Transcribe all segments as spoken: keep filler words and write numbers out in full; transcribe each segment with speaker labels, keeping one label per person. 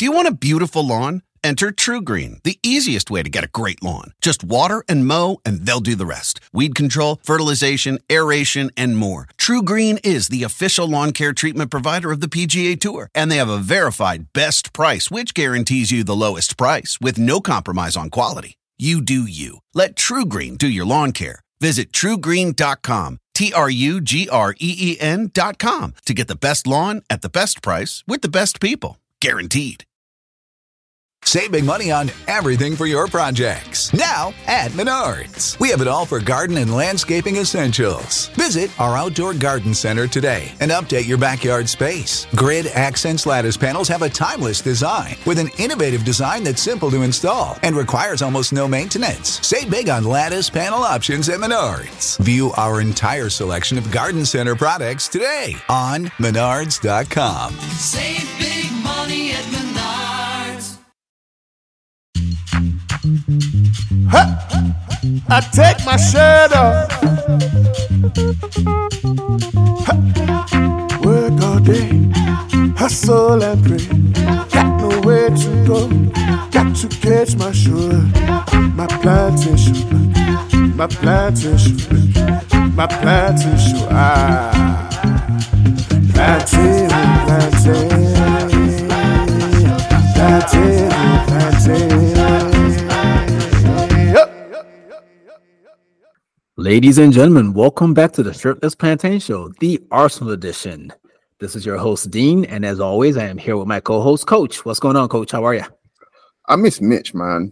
Speaker 1: Do you want a beautiful lawn? Enter TruGreen, the easiest way to get a great lawn. Just water and mow, and they'll do the rest. Weed control, fertilization, aeration, and more. TruGreen is the official lawn care treatment provider of the P G A Tour, and they have a verified best price, which guarantees you the lowest price with no compromise on quality. You do you. Let TruGreen do your lawn care. Visit True Green dot com, T R U G R E E N dot com, to get the best lawn at the best price with the best people. Guaranteed.
Speaker 2: Save big money on everything for your projects. Now at Menards. We have it all for garden and landscaping essentials. Visit our outdoor garden center today and update your backyard space. Grid Accents lattice panels have a timeless design with an innovative design that's simple to install and requires almost no maintenance. Save big on lattice panel options at Menards. View our entire selection of garden center products today on Menards dot com.
Speaker 3: Save big money at Menards.
Speaker 4: Ha! I take my shirt off. Ha! Work all day, hustle and pray. Got nowhere to go, got to catch my sugar. My plantation, my plantation, my plantation. Ah, plantain, plantain, plantain, plantain.
Speaker 5: Ladies and gentlemen, welcome back to the Shirtless Plantain Show, the Arsenal edition. This is your host, Dean, and as always, I am here with my co-host, Coach. What's going on, Coach? How are you?
Speaker 6: I miss Mitch, man.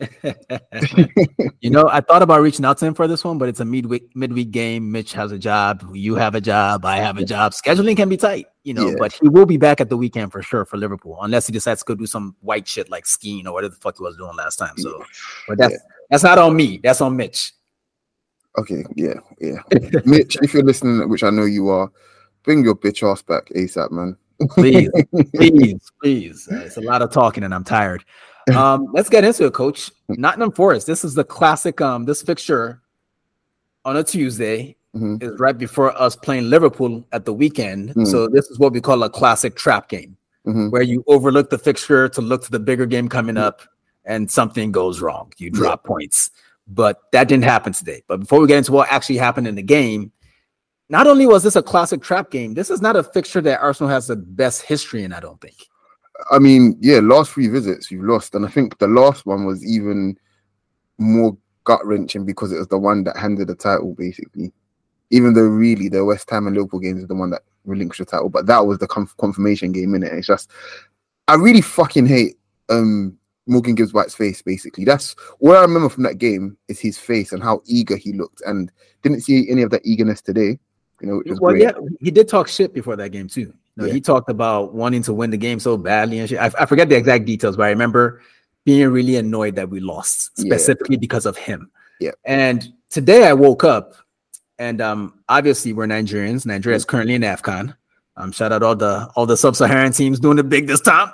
Speaker 5: You know, I thought about reaching out to him for this one, but it's a midweek midweek game. Mitch has a job. You have a job. I have a job. Scheduling can be tight, you know, yeah. But he will be back at the weekend for sure for Liverpool, unless he decides to go do some white shit like skiing or whatever the fuck he was doing last time. So, but that's, yeah. that's not on me. That's on Mitch.
Speaker 6: Okay, yeah, yeah. Mitch, if you're listening, which I know you are, bring your bitch ass back ASAP, man.
Speaker 5: Please, please, please. Uh, it's a lot of talking and I'm tired. Um, let's get into it, Coach. Nottingham Forest. This is the classic. Um, this fixture on a Tuesday mm-hmm. is right before us playing Liverpool at the weekend. Mm-hmm. So this is what we call a classic trap game, mm-hmm. where you overlook the fixture to look to the bigger game coming mm-hmm. up, and something goes wrong. You drop yeah. points. But that didn't happen today. But before we get into what actually happened in the game, not only was this a classic trap game, this is not a fixture that Arsenal has the best history in, I don't think.
Speaker 6: I mean, yeah, last three visits you've lost. And I think the last one was even more gut-wrenching because it was the one that handed the title, basically. Even though really the West Ham and Liverpool games is the one that relinquished the title. But that was the conf- confirmation game, innit? It's just, I really fucking hate... um. Morgan Gibbs White's face, basically. That's all I remember from that game is his face and how eager he looked, and didn't see any of that eagerness today. You know, which was
Speaker 5: well,
Speaker 6: great.
Speaker 5: yeah, he did talk shit before that game too. You know,
Speaker 6: yeah.
Speaker 5: He talked about wanting to win the game so badly and shit. I, I forget the exact details, but I remember being really annoyed that we lost specifically yeah. because of him.
Speaker 6: Yeah.
Speaker 5: And today I woke up, and um, obviously we're Nigerians. Nigeria is currently in AFCON. Um, shout out all the all the sub-Saharan teams doing it big this time.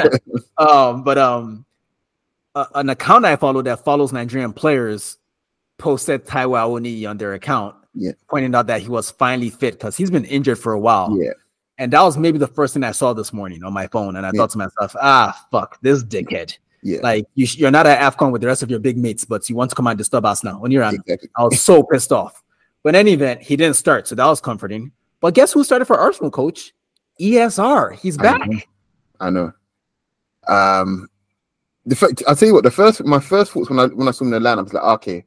Speaker 5: um, but um. Uh, an account I follow that follows Nigerian players posted Taiwo Awoniyi on their account,
Speaker 6: yeah.
Speaker 5: pointing out that he was finally fit because he's been injured for a while.
Speaker 6: Yeah.
Speaker 5: And that was maybe the first thing I saw this morning on my phone. And I yeah. thought to myself, ah, fuck, this dickhead.
Speaker 6: Yeah.
Speaker 5: Like, you sh- you're not at AFCON with the rest of your big mates, but you want to come and disturb us now when you're on.
Speaker 6: Exactly.
Speaker 5: I was so pissed off. But in any event, he didn't start, so that was comforting. But guess who started for Arsenal, Coach? E S R. He's back.
Speaker 6: I know. I know. Um, The fact, I'll tell you what, the first my first thoughts when I when I saw him in the lineup, I was like, okay,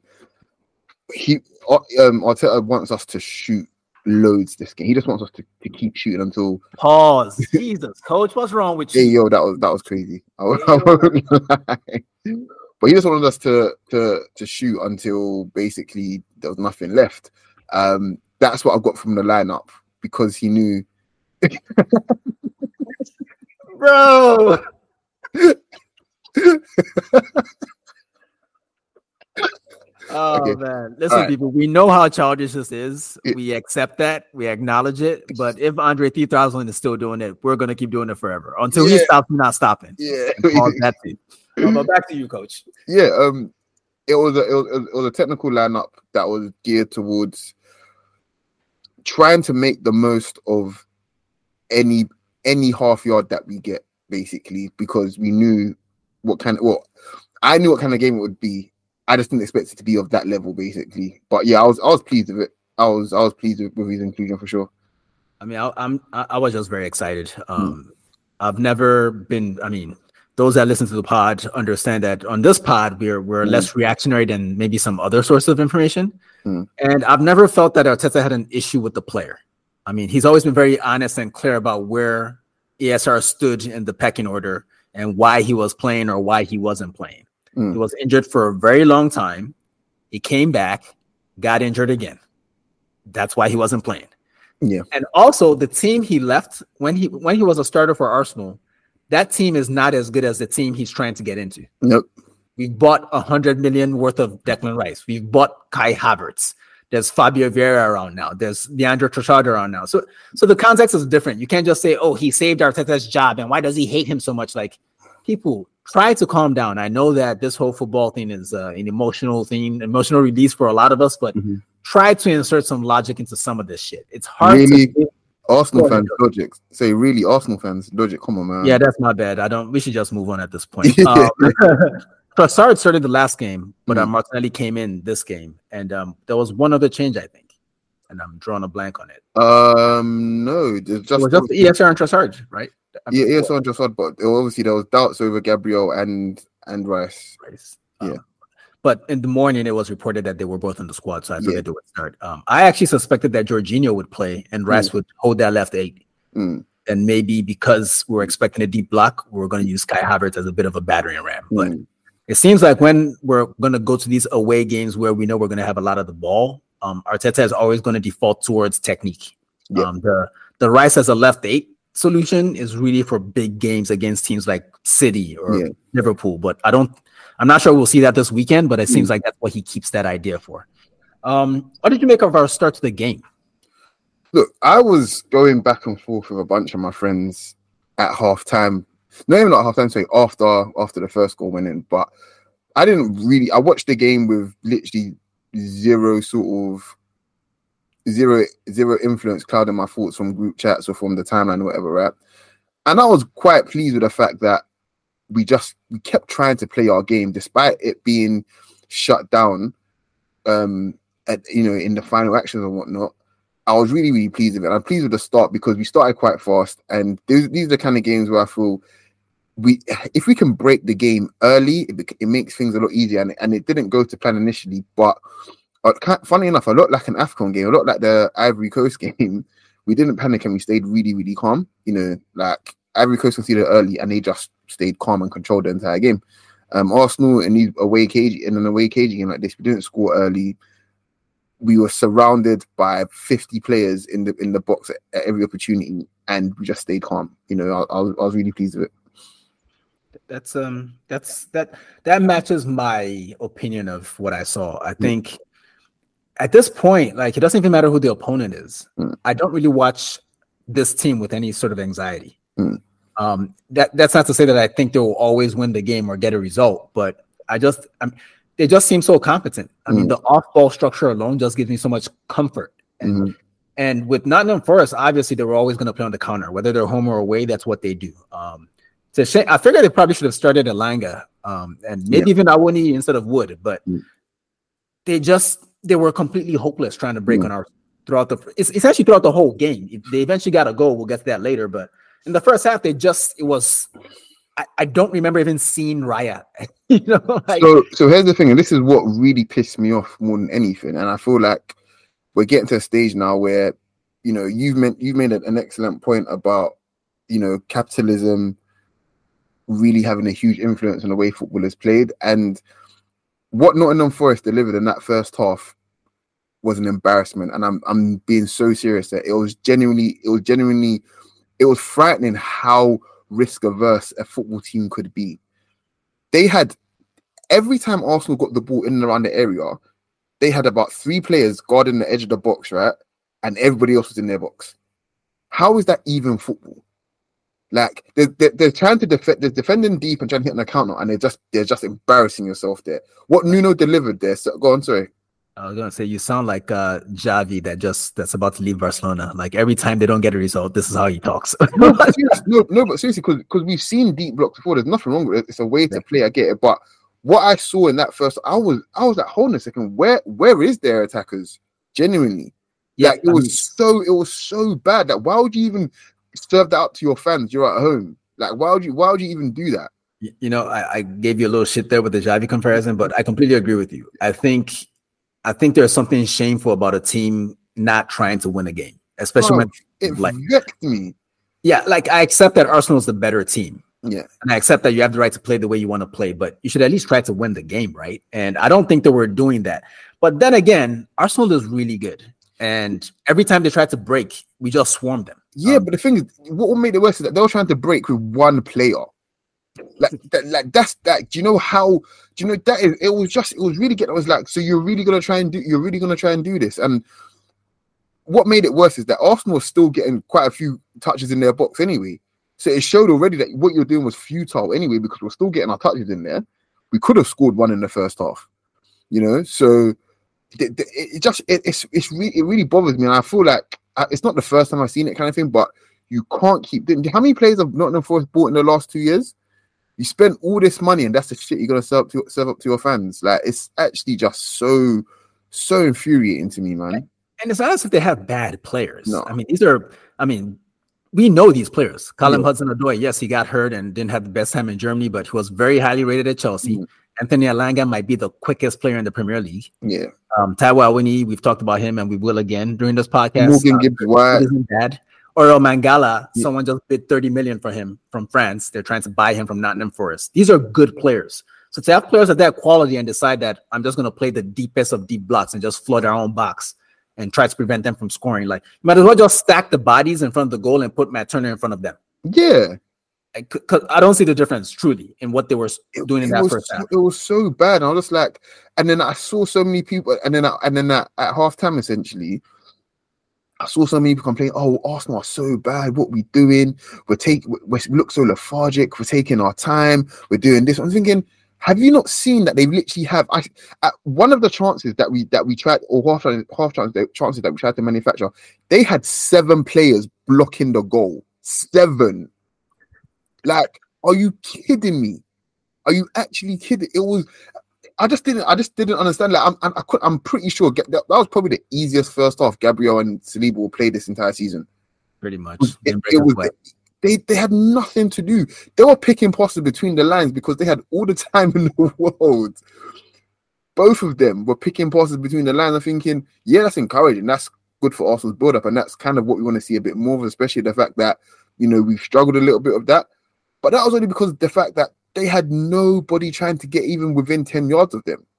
Speaker 6: he um Arteta wants us to shoot loads this game. He just wants us to, to keep shooting until
Speaker 5: pause. Jesus, Coach, what's wrong with you?
Speaker 6: Hey, yo, that was that was crazy. I, I won't lie. But he just wanted us to to to shoot until basically there was nothing left. Um, that's what I got from the lineup because he knew,
Speaker 5: bro. Oh okay. Man, listen, right. people. We know how childish this is. Yeah. We accept that. We acknowledge it. But if Andre three thousand is still doing it, we're gonna keep doing it forever until yeah. he stops. We're not stopping.
Speaker 6: Yeah.
Speaker 5: That's it. But back to you, Coach.
Speaker 6: Yeah. Um. It was a it was, it was a technical lineup that was geared towards trying to make the most of any any half yard that we get. basically, because we knew what kind of what I knew what kind of game it would be. I just didn't expect it to be of that level, basically. But yeah, I was I was pleased with it. I was I was pleased with, with his inclusion for sure.
Speaker 5: I mean, I, I'm I, I was just very excited. Um, mm. I've never been. I mean, those that listen to the pod understand that on this pod we're we're mm. less reactionary than maybe some other source of information. Mm. And I've never felt that Arteta had an issue with the player. I mean, he's always been very honest and clear about where E S R stood in the pecking order and why he was playing or why he wasn't playing. Mm. He was injured for a very long time. He came back, got injured again. That's why he wasn't playing.
Speaker 6: Yeah.
Speaker 5: And also the team he left when he when he was a starter for Arsenal, that team is not as good as the team he's trying to get into.
Speaker 6: Nope.
Speaker 5: We've bought a hundred million worth of Declan Rice. We've bought Kai Havertz. There's Fabio Vieira around now. There's Leandro Trossard around now. So, so the context is different. You can't just say, "Oh, he saved Arteta's job," and why does he hate him so much? Like, people try to calm down. I know that this whole football thing is uh, an emotional thing, emotional release for a lot of us, but mm-hmm. try to insert some logic into some of this shit. It's hard.
Speaker 6: Really,
Speaker 5: to
Speaker 6: Arsenal fans logic. Say, really, Arsenal fans logic. Come on, man.
Speaker 5: Yeah, that's my bad. I don't. We should just move on at this point. um, Trossard started the last game, but uh, Martinelli came in this game, and um, there was one other change, I think, and I'm drawing a blank on it.
Speaker 6: Um, no, just,
Speaker 5: it was just E S R and Trossard, right?
Speaker 6: I mean, yeah, E S R and Trossard, but obviously there was doubts over Gabriel and and Rice.
Speaker 5: Rice,
Speaker 6: yeah.
Speaker 5: Um, but in the morning, it was reported that they were both in the squad, so I figured yeah. they would start. Um, I actually suspected that Jorginho would play and Rice mm. would hold that left eight. Mm. And maybe because we're expecting a deep block, we're going to use Kai Havertz as a bit of a battering ram, but. Mm. It seems like when we're going to go to these away games where we know we're going to have a lot of the ball, um, Arteta is always going to default towards technique. Yep. Um, the the Rice as a left eight solution is really for big games against teams like City or yeah. Liverpool. But I don't, I'm not sure we'll see that this weekend. But it mm. seems like that's what he keeps that idea for. Um, what did you make of our start to the game?
Speaker 6: Look, I was going back and forth with a bunch of my friends at halftime. Not even at halftime, sorry, after after the first goal went in, but I didn't really. I watched the game with literally zero sort of zero zero influence clouding my thoughts from group chats or from the timeline or whatever, right? And I was quite pleased with the fact that we just we kept trying to play our game despite it being shut down. Um, at you know in the final actions and whatnot. I was really really pleased with it. I'm pleased with the start because we started quite fast, and these these are the kind of games where I feel. We, if we can break the game early, it, it makes things a lot easier. And, and it didn't go to plan initially, but uh, funny enough, a lot like an AFCON game, a lot like the Ivory Coast game, we didn't panic and we stayed really, really calm. You know, like Ivory Coast conceded early and they just stayed calm and controlled the entire game. Um, Arsenal in these away cage in an away cage game like this, we didn't score early. We were surrounded by fifty players in the in the box at, at every opportunity, and we just stayed calm. You know, I, I was I was really pleased with it.
Speaker 5: That's um that's that that matches my opinion of what I saw. I think mm. at this point, like it doesn't even matter who the opponent is. Mm. I don't really watch this team with any sort of anxiety. Mm. Um, that that's not to say that I think they will always win the game or get a result, but I just I'm, they just seem so competent. I mm. mean, the off-ball structure alone just gives me so much comfort. And mm. and with Nottingham Forest, obviously they were always going to play on the counter, whether they're home or away. That's what they do. Um, It's a shame. I figured they probably should have started Elanga um, and maybe yeah. even Awoni instead of Wood, but mm. they just they were completely hopeless trying to break mm. on our throughout the. It's, it's actually throughout the whole game. If they eventually got a goal. We'll get to that later. But in the first half, they just it was. I, I don't remember even seeing Raya. you know. Like,
Speaker 6: so so here's the thing, and this is what really pissed me off more than anything. And I feel like we're getting to a stage now where you know you've meant you've made an excellent point about you know capitalism. Really having a huge influence on the way football is played, and what Nottingham Forest delivered in that first half was an embarrassment. And I'm I'm being so serious that it was genuinely it was genuinely it was frightening how risk averse a football team could be. They had every time Arsenal got the ball in and around the area, they had about three players guarding the edge of the box, right, and everybody else was in their box. How is that even football? Like they're, they're, they're trying to defend, they're defending deep and trying to hit on the counter, and they're just they're just embarrassing yourself there. What Nuno delivered there, so, go on, sorry.
Speaker 5: I was gonna say you sound like uh Javi that just that's about to leave Barcelona. Like every time they don't get a result, this is how he talks.
Speaker 6: no, but seriously, no, no, but seriously, because because we've seen deep blocks before. There's nothing wrong with it. It's a way to
Speaker 5: Yeah.
Speaker 6: play. I get it, but what I saw in that first, I was I was like, hold on a second, where where is their attackers? Genuinely,
Speaker 5: Yeah,
Speaker 6: like it
Speaker 5: I
Speaker 6: was
Speaker 5: mean,
Speaker 6: so it was so bad that why would you even serve that up to your fans? You're at home. Like why would you why would you even do that?
Speaker 5: y- you know, I, I gave you a little shit there with the Javi comparison, but I completely agree with you. I think I think there's something shameful about a team not trying to win a game, especially
Speaker 6: Bro,
Speaker 5: when
Speaker 6: it
Speaker 5: like
Speaker 6: vexed me.
Speaker 5: yeah, like I accept that Arsenal is the better team.
Speaker 6: Yeah,
Speaker 5: And I accept that you have the right to play the way you want to play, but you should at least try to win the game, right? And I don't think that we're doing that. But then again, Arsenal is really good. And every time they try to break, we just swarm them.
Speaker 6: yeah,
Speaker 5: Um,
Speaker 6: but the thing is, what will make it worse is that they were trying to break with one player. Like that, like that's that. Do you know how? Do you know that is? It was just. It was really getting. I was like, so you're really gonna try and do. You're really gonna try and do this. And what made it worse is that Arsenal was still getting quite a few touches in their box anyway. So it showed already that what you're doing was futile anyway because we're still getting our touches in there. We could have scored one in the first half, you know. So it, it, it just it, it's it's really it really bothers me, and I feel like uh, it's not the first time I've seen it kind of thing. But you can't keep doing. How many players have Nottingham Forest bought in the last two years? You spend all this money, and that's the shit you're gonna serve up to serve up to your fans. Like it's actually just so so infuriating to me, man.
Speaker 5: and it's not as if they have bad players.
Speaker 6: No.
Speaker 5: I mean, these are, I mean, we know these players. Callum
Speaker 6: Yeah.
Speaker 5: Hudson-Odoi, yes, he got hurt and didn't have the best time in Germany, but he was very highly rated at Chelsea.
Speaker 6: Mhm.
Speaker 5: Anthony Alanga might be the quickest player in the Premier League.
Speaker 6: Yeah,
Speaker 5: Um, Taiwo Awoniyi, we've talked about him and we will again during this podcast.
Speaker 6: Morgan
Speaker 5: Uh,
Speaker 6: Gibbs
Speaker 5: It
Speaker 6: White.
Speaker 5: isn't bad. Or Mangala,
Speaker 6: Yeah.
Speaker 5: someone just bid thirty million for him from France. They're trying to buy him from Nottingham Forest. These are good players. So to have players of that quality and decide that I'm just going to play the deepest of deep blocks and just flood our own box and try to prevent them from scoring, like you might as well just stack the bodies in front of the goal and put Matt Turner in front of them.
Speaker 6: Yeah.
Speaker 5: Like, 'cause I don't see the difference truly in what they were
Speaker 6: It,
Speaker 5: doing in
Speaker 6: it
Speaker 5: that
Speaker 6: was
Speaker 5: first
Speaker 6: so,
Speaker 5: half.
Speaker 6: it was so bad. And I was just like, and then I saw so many people, and then I, and then at, at halftime essentially, I saw so many people complain, "Oh, Arsenal are so bad. What we doing? We're taking, we we look so lethargic. We're taking our time. We're doing this." I'm thinking, have you not seen that they literally have? I, at one of the chances that we that we tried, or half half chance chances that we tried to manufacture, they had seven players blocking the goal. Seven. Like, are you kidding me? Are you actually kidding? It was. I just didn't. I just didn't understand. Like, I'm. I'm, I could, I'm pretty sure that, that was probably the easiest first half Gabriel and Saliba will play this entire season.
Speaker 5: Pretty much.
Speaker 6: It,
Speaker 5: Didn't break
Speaker 6: it
Speaker 5: a
Speaker 6: was.
Speaker 5: sweat.
Speaker 6: They they had nothing to do. They were picking passes between the lines because they had all the time in the world. Both of them were picking passes between the lines. I'm thinking, yeah, that's encouraging. That's good for Arsenal's build up, and that's kind of what we want to see a bit more of, especially the fact that you know we've struggled a little bit of that. But that was only because of the fact that they had nobody trying to get even within ten yards of them.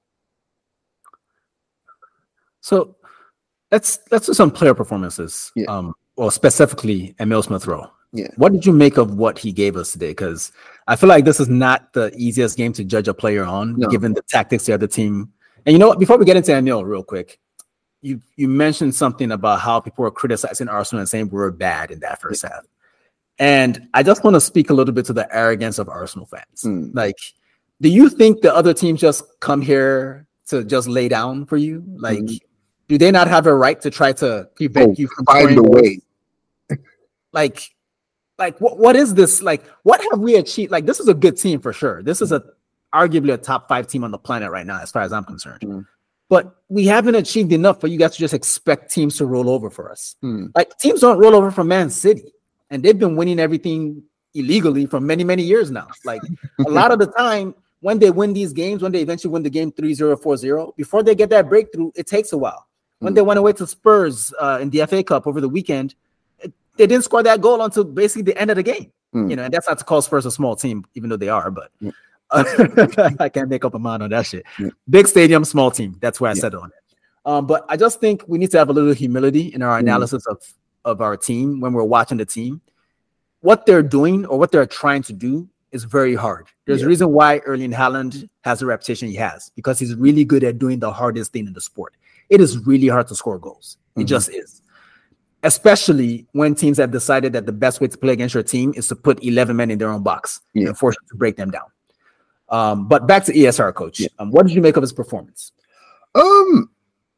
Speaker 5: So let's let's do some player performances.
Speaker 6: Yeah.
Speaker 5: Um, well, specifically Emil Smith Rowe.
Speaker 6: Yeah.
Speaker 5: What did you make of what he gave us today? Because I feel like this is not the easiest game to judge a player on,
Speaker 6: No.
Speaker 5: given the tactics the other team. And you know what? Before we get into Emil, real quick, you you mentioned something about how people were criticizing Arsenal and saying we were bad in that first half. And I just want to speak a little bit to the arrogance of Arsenal fans.
Speaker 6: Mm.
Speaker 5: Like, do you think the other teams just come here to just lay down for you? Like,
Speaker 6: Mm.
Speaker 5: do they not have a right to try to prevent
Speaker 6: Oh,
Speaker 5: you from
Speaker 6: find
Speaker 5: scoring
Speaker 6: a
Speaker 5: goals?
Speaker 6: way.
Speaker 5: Like, like what, what is this? Like, what have we achieved? Like, this is a good team for sure. This is a arguably a top five team on the planet right now, as far as I'm concerned.
Speaker 6: Mm.
Speaker 5: But we haven't achieved enough for you guys to just expect teams to roll over for us.
Speaker 6: Mm.
Speaker 5: Like, teams don't roll over for Man City, and they've been winning everything illegally for many, many years now. Like, a lot of the time, when they win these games, when they eventually win the game three zero, four zero, before they get that breakthrough, it takes a while. When
Speaker 6: Mm.
Speaker 5: they went away to Spurs uh, in the F A Cup over the weekend, it, they didn't score that goal until basically the end of the game.
Speaker 6: Mm.
Speaker 5: You know, and that's not to call Spurs a small team, even though they are, but
Speaker 6: Mm.
Speaker 5: I can't make up a mind on that shit.
Speaker 6: Mm.
Speaker 5: Big stadium, small team. That's where I
Speaker 6: Yeah.
Speaker 5: settled on it. Um, but I just think we need to have a little humility in our
Speaker 6: Mm.
Speaker 5: analysis of, of our team when we're watching the team. What they're doing or what they're trying to do is very hard. There's
Speaker 6: Yeah.
Speaker 5: a reason why Erling Haaland has the reputation he has, because he's really good at doing the hardest thing in the sport. It is really hard to score goals. It
Speaker 6: Mhm.
Speaker 5: just is. Especially when teams have decided that the best way to play against your team is to put eleven men in their own box
Speaker 6: Yeah.
Speaker 5: and force them to break them down. Um, but back to E S R, coach.
Speaker 6: Yeah.
Speaker 5: Um, what did you make of his performance?
Speaker 6: Um,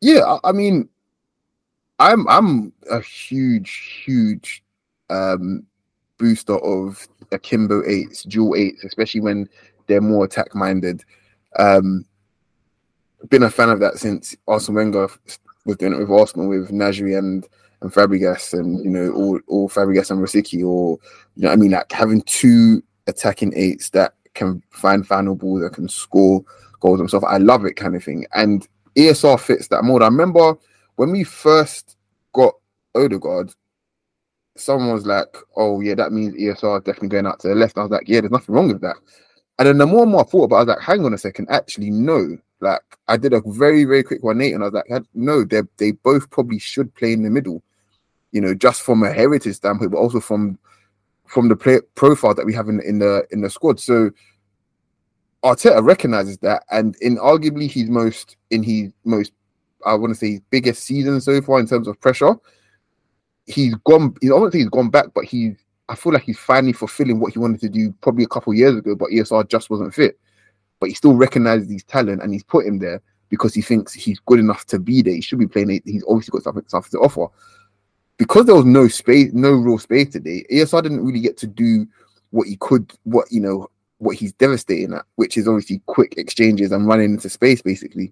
Speaker 6: Yeah, I, I mean, I'm I'm a huge, huge um, booster of akimbo eights, dual eights, especially when they're more attack minded. Um, been a fan of that since Arsene Wenger was doing it with Arsenal with Nasri and and Fabregas, and you know all all Fabregas and Rosicky, or you know what I mean, like having two attacking eights that can find final balls that can score goals themselves. I love it, kind of thing. And E S R fits that mold. I remember when we first got Odegaard, someone was like, "Oh yeah, that means E S R definitely going out to the left." I was like, "Yeah, there's nothing wrong with that." And then the more and more I thought about it, I was like, "Hang on a second, actually, no." Like I did a very very quick one eight, and I was like, "No, they they both probably should play in the middle." You know, just from a heritage standpoint, but also from from the play profile that we have in in the in the squad. So Arteta recognizes that, and in arguably his most in his most I want to say his biggest season so far in terms of pressure, he's gone. I don't think he's gone back, but he's. I feel like he's finally fulfilling what he wanted to do probably a couple of years ago, but E S R just wasn't fit. But he still recognizes his talent, and he's put him there because he thinks he's good enough to be there. He should be playing it. He's obviously got something, something to offer. Because there was no space, no real space today, E S R didn't really get to do what he could, what you know, what he's devastating at, which is obviously quick exchanges and running into space, basically.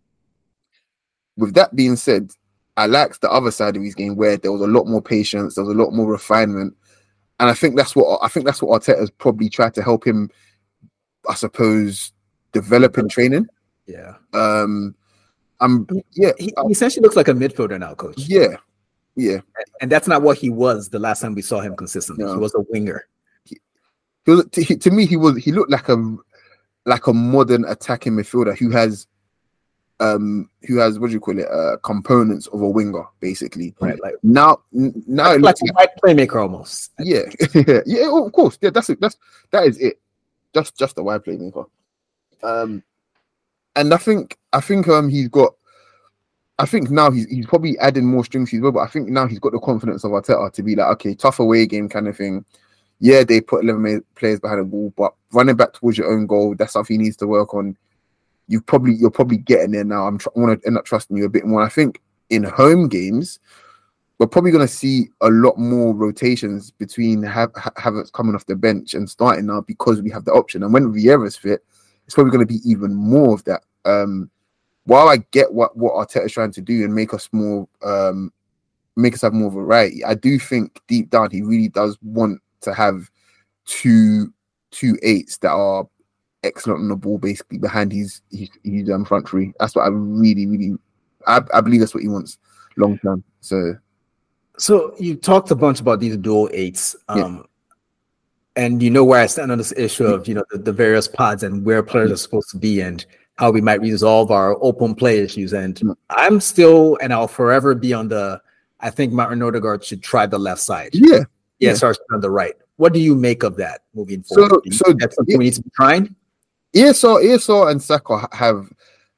Speaker 6: With that being said, I liked the other side of his game where there was a lot more patience, there was a lot more refinement, and I think that's what I think that's what Arteta's probably tried to help him, I suppose, develop in training.
Speaker 5: Yeah. Um.
Speaker 6: I'm. Yeah.
Speaker 5: He, he essentially looks like a midfielder now, coach.
Speaker 6: Yeah. Yeah.
Speaker 5: And that's not what he was the last time we saw him consistently. No. He was a winger.
Speaker 6: He, he was, to, he, to me, he was. He looked like a like a modern attacking midfielder who has, um, who has what do you call it? Uh, components of a winger, basically.
Speaker 5: Right. Like
Speaker 6: now, now
Speaker 5: like, like a white playmaker almost.
Speaker 6: Yeah. yeah. Yeah. Of course. Yeah. That's it. That's that is it. Just just a wide playmaker. Um, and I think I think um he's got. I think now he's he's probably adding more strings to his bow, but I think now he's got the confidence of Arteta to be like, okay, tough away game kind of thing. Yeah, they put eleven players behind the ball, but running back towards your own goal, that's something he needs to work on. You probably you're probably getting there now. I'm tr- I want to end up trusting you a bit more. I think in home games, we're probably going to see a lot more rotations between Hav- Havertz coming off the bench and starting now because we have the option. And when Vieira's fit, it's probably going to be even more of that. Um, While I get what, what Arteta is trying to do and make us more, um, make us have more variety, I do think deep down he really does want to have two two eights that are excellent on the ball, basically behind his his, his um, front three. That's what I really, really, I, I believe that's what he wants long term. So,
Speaker 5: so you talked a bunch about these dual eights, um, yeah. and you know where I stand on this issue of you know the, the various pods and where players yeah. are supposed to be and how we might resolve our open play issues. And mm. I'm still, and I'll forever be on the, I think Martin Odegaard should try the left side.
Speaker 6: Yeah.
Speaker 5: Yeah, so on the right. What do you make of that moving forward? So, so that's something yeah, we need to be trying?
Speaker 6: E S R, E S R and Saka have,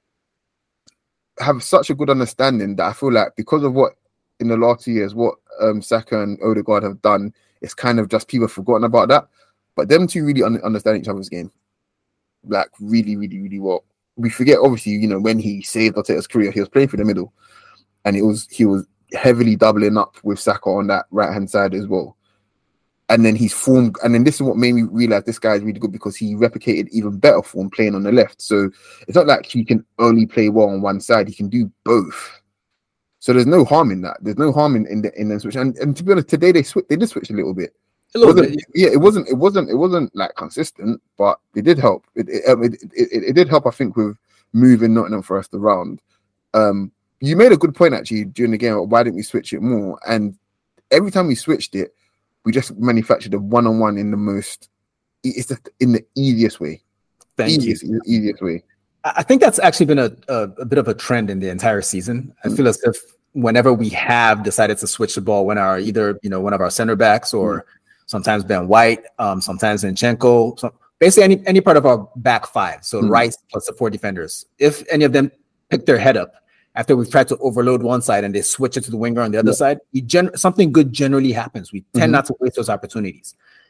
Speaker 6: have such a good understanding that I feel like because of what, in the last two years, what um, Saka and Odegaard have done, it's kind of just people have forgotten about that. But them two really un- understand each other's game. Like really, really, really well. We forget, obviously, you know, when he saved Arteta's career, he was playing for the middle, and it was he was heavily doubling up with Saka on that right hand side as well. And then he's formed, and then this is what made me realize this guy is really good because he replicated even better form playing on the left. So it's not like he can only play well on one side; he can do both. So there's no harm in that. There's no harm in in the in the switch. And, and to be honest, today they switch, they did switch a little bit. A little bit. Yeah, it wasn't. It wasn't. It wasn't like consistent, but it did help. It it, um, it it it did help. I think with moving Nottingham Forest around. Um, you made a good point actually during the game. Why didn't we switch it more? And every time we switched it, we just manufactured a one-on-one in the most. It's the, in the easiest way.
Speaker 5: Thank
Speaker 6: easiest,
Speaker 5: you.
Speaker 6: Easiest way.
Speaker 5: I think that's actually been a, a a bit of a trend in the entire season. I mm. feel as if whenever we have decided to switch the ball, when our either you know one of our center backs or mm. sometimes Ben White, um, sometimes Zinchenko, so basically any, any part of our back five. So mm. Rice plus the four defenders. If any of them pick their head up after we've tried to overload one side and they switch it to the winger on the other yeah. side, we gen- something good generally happens. We tend mm-hmm. not to waste those opportunities.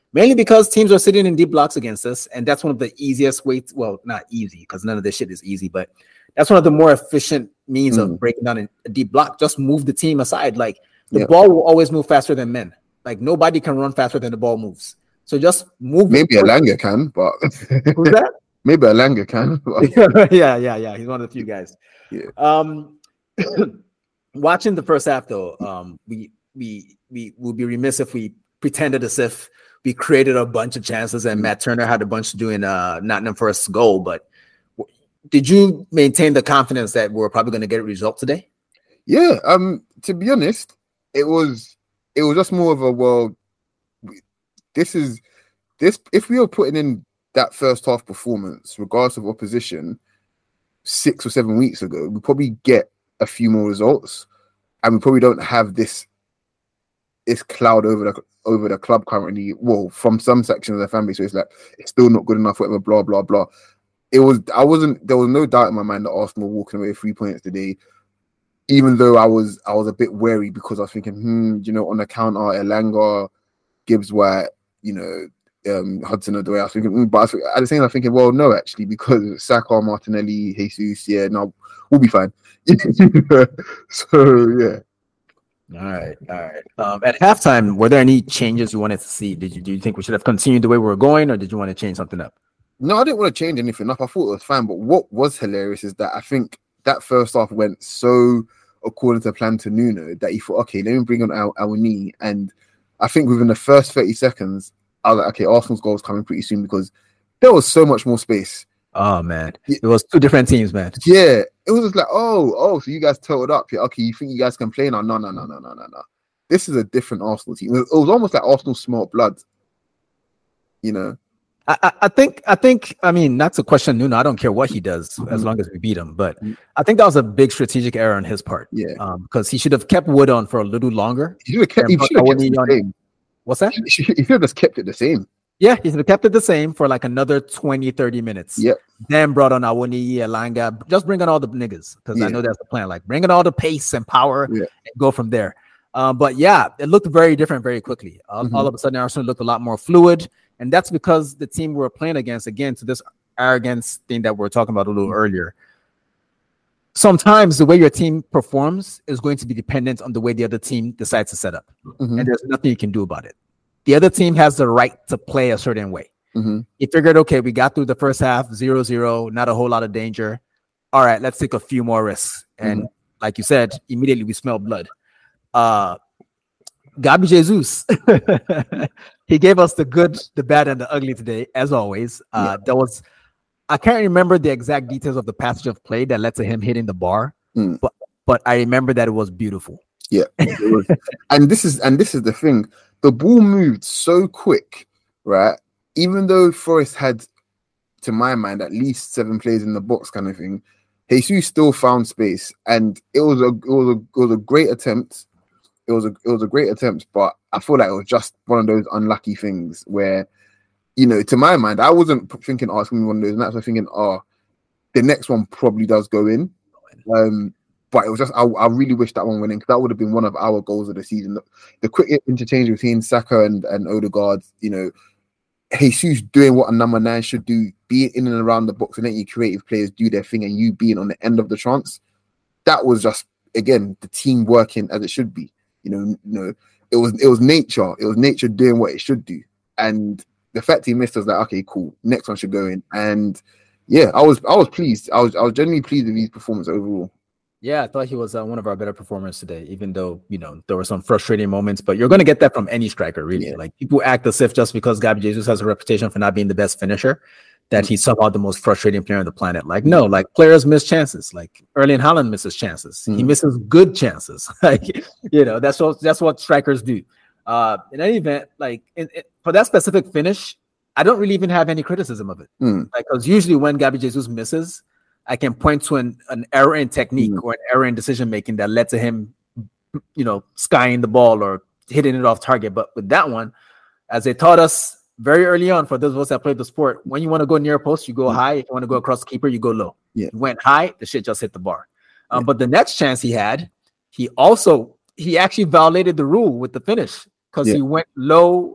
Speaker 5: mainly because teams are sitting in deep blocks against us, and that's one of the easiest ways. Well, not easy because none of this shit is easy, but that's one of the more efficient means mm. of breaking down a deep block. Just move the team aside. Like the yep. ball will always move faster than men. Like nobody can run faster than the ball moves. So just move.
Speaker 6: Maybe Elanga can, but
Speaker 5: who's that?
Speaker 6: Maybe Elanga can. But...
Speaker 5: yeah, yeah, yeah. He's one of the few guys.
Speaker 6: Yeah.
Speaker 5: Um, watching the first half though, um, we we we would be remiss if we pretended as if we created a bunch of chances and Matt Turner had a bunch doing uh Nottingham Forest's goal. But w- did you maintain the confidence that we're probably going to get a result today?
Speaker 6: Yeah. Um. To be honest, it was it was just more of a well. This is this. If we were putting in that first half performance, regardless of opposition, six or seven weeks ago, we probably get a few more results, and we probably don't have this this cloud over the over the club currently. Well, from some section of the fan base, so it's like it's still not good enough. Whatever, blah blah blah. It was. I wasn't. There was no doubt in my mind that Arsenal walking away with three points today. Even though I was, I was a bit wary because I was thinking, hmm, you know, on the counter, Elanga, Gibbs White, you know, um, Hudson Odoi. I was thinking, mm, but I was, at the same time, I'm thinking, well, no, actually, because Saka, Martinelli, Jesus, yeah, no, we'll be fine. So yeah.
Speaker 5: All right, all right. Um, at halftime, were there any changes you wanted to see? Did you do you think we should have continued the way we were going, or did you want to change something up?
Speaker 6: No, I didn't want to change anything up. I thought it was fine. But what was hilarious is that I think that first half went so according to plan to Nuno that he thought, okay, let me bring on our, our knee. And I think within the first thirty seconds, I was like, okay, Arsenal's goal is coming pretty soon because there was so much more space.
Speaker 5: Oh, man. It was two different teams, man.
Speaker 6: Yeah. It was just like, oh, oh, so you guys totaled up. Yeah, okay, you think you guys can play now? No, no, no, no, no, no, no. This is a different Arsenal team. It was almost like Arsenal smart blood. You know?
Speaker 5: I, I think, I think, I mean, not to question Nuno. I don't care what he does mm-hmm. as long as we beat him. But mm-hmm. I think that was a big strategic error on his part.
Speaker 6: Yeah.
Speaker 5: Um, because he should have kept Wood on for a little longer.
Speaker 6: He should have kept, he should have kept it the same.
Speaker 5: What's that?
Speaker 6: He should have just kept it the same.
Speaker 5: Yeah, he should have kept it the same for like another twenty, thirty minutes.
Speaker 6: Yep.
Speaker 5: Then brought on Awoniyi, Elanga. Just bring on all the niggas because yeah. I know that's the plan. Like bring on all the pace and power
Speaker 6: yeah.
Speaker 5: and go from there. Uh, but yeah, it looked very different very quickly. All, mm-hmm. all of a sudden, Arsenal looked a lot more fluid. And that's because the team we were playing against, again, to this arrogance thing that we were talking about a little earlier. Sometimes the way your team performs is going to be dependent on the way the other team decides to set up. Mm-hmm. And there's nothing you can do about it. The other team has the right to play a certain way.
Speaker 6: Mm-hmm.
Speaker 5: He figured, okay, we got through the first half, zero zero, not a whole lot of danger. All right, let's take a few more risks. And
Speaker 6: mm-hmm. like
Speaker 5: you said, immediately we smell blood. Uh, Gabi Jesus, he gave us the good, the bad, and the ugly today, as always. Uh, yeah. There was, I can't remember the exact details of the passage of play that led to him hitting the bar,
Speaker 6: mm.
Speaker 5: but but I remember that it was beautiful.
Speaker 6: Yeah, it was. and this is and this is the thing: the ball moved so quick, right? Even though Forest had, to my mind, at least seven players in the box, kind of thing, Jesus still found space, and it was a it was a it was a great attempt. It was a it was a great attempt, but I feel like it was just one of those unlucky things where, you know, to my mind, I wasn't thinking, oh, it's going to be one of those, and that's why thinking, oh, the next one probably does go in. Um, but it was just, I, I really wish that one went in because that would have been one of our goals of the season. The, the quick interchange between Saka and, and Odegaard, you know, Jesus doing what a number nine should do, being in and around the box and letting your creative players do their thing and you being on the end of the trance. That was just, again, the team working as it should be. You know, you know, it was it was nature. It was nature doing what it should do. And the fact he missed was like, okay, cool. Next one should go in. And yeah, I was I was pleased. I was I was genuinely pleased with his performance overall.
Speaker 5: Yeah, I thought he was uh, one of our better performers today, even though, you know, there were some frustrating moments, but you're going to get that from any striker, really.
Speaker 6: Yeah.
Speaker 5: Like people act as if just because Gabi Jesus has a reputation for not being the best finisher, that he's somehow the most frustrating player on the planet. Like, no, like players miss chances. Like Erling Haaland misses chances. Mm. He misses good chances. Like, you know, that's what that's what strikers do. Uh, in any event, like in, in, for that specific finish, I don't really even have any criticism of it.
Speaker 6: Mm.
Speaker 5: Like, because usually when Gabi Jesus misses, I can point to an, an error in technique mm. or an error in decision making that led to him, you know, skying the ball or hitting it off target. But with that one, as they taught us very early on, for those of us that played the sport, when you want to go near a post, you go mm. high. If you want to go across the keeper, you go low.
Speaker 6: Yeah.
Speaker 5: You went high, the shit just hit the bar. Um,
Speaker 6: yeah.
Speaker 5: But the next chance he had, he also, he actually violated the rule with the finish because yeah. he went low